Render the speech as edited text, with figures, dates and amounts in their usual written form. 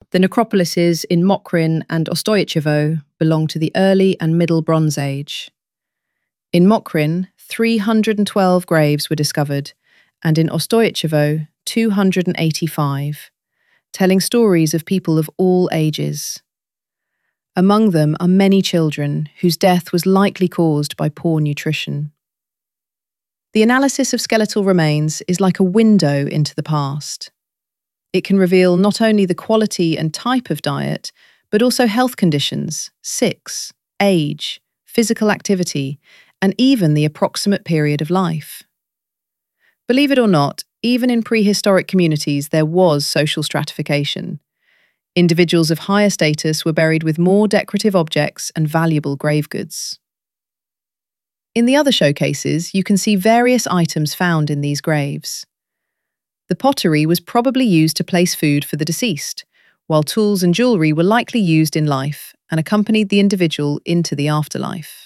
The necropolises in Mokrin and Ostoyichevo belong to the early and middle Bronze Age. In Mokrin, 312 graves were discovered, and in Ostoyichevo, 285, telling stories of people of all ages. Among them are many children whose death was likely caused by poor nutrition. The analysis of skeletal remains is like a window into the past. It can reveal not only the quality and type of diet, but also health conditions, sics, age, physical activity, and even the approximate period of life. Believe it or not, even in prehistoric communities there was social stratification. Individuals of higher status were buried with more decorative objects and valuable grave goods. In the other showcases, you can see various items found in these graves. The pottery was probably used to place food for the deceased, while tools and jewellery were likely used in life and accompanied the individual into the afterlife.